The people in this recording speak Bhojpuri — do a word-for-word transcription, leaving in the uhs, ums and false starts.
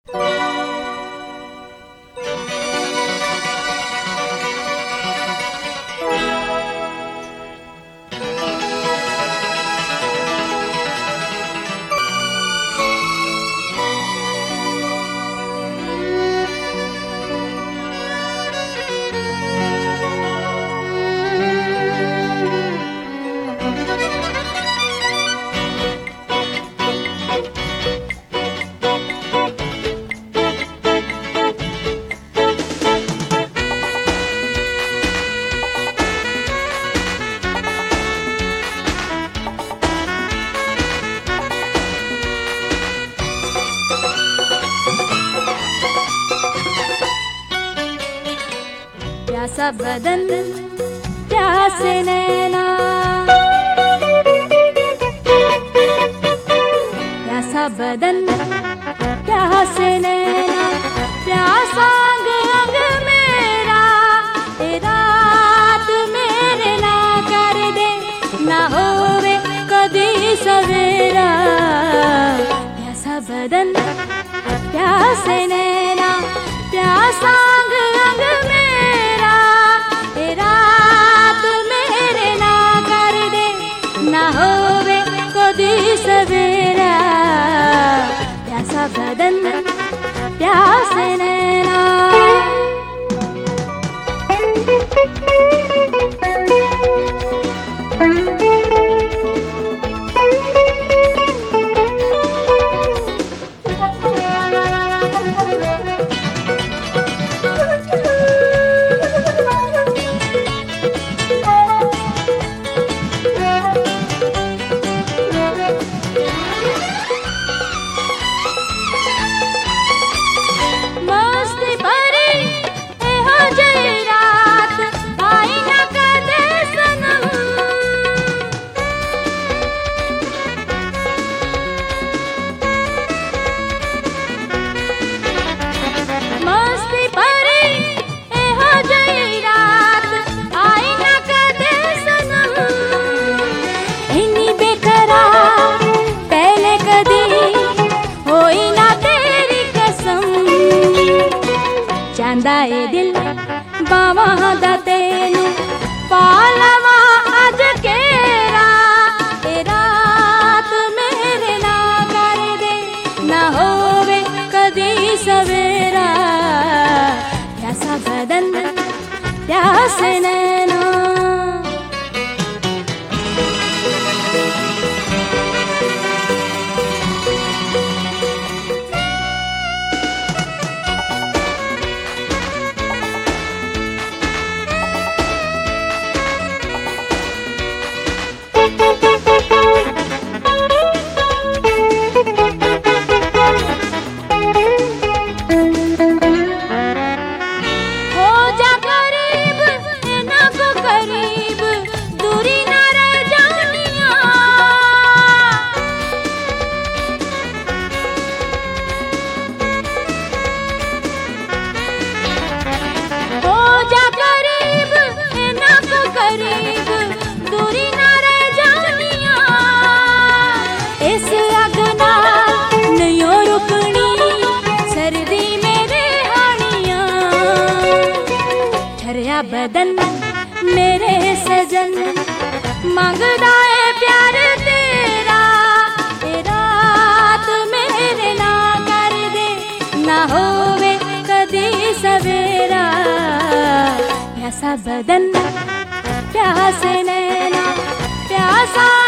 प्यासा बदन प्यासे नैना, प्यासा बदन प्यासे नैना, प्यासा अंग अंग मेरा, ए रात मेरे ना कर दे, ना होवे कदी सवेरा। प्यासा बदन प्यासे नैना, प्यासा अंग अंग मेरा, ए रात मेरे ना कर दे, ना होवे कदी सवेरा। प्यासा बदन प्यासे नैना। चांदा ए दिल बावां दा तेनू पालवा अज केरा, ए रात मेरे ना कर दे, ना होवे कदी सवेरा। प्यासा बदन प्यासे नैना। बदन मेरे सजन मांगदा है प्यार तेरा, ए रात मेरे ना कर दे, ना होवे कदी सवेरा। प्यासा बदन प्यासे नैना, प्यासा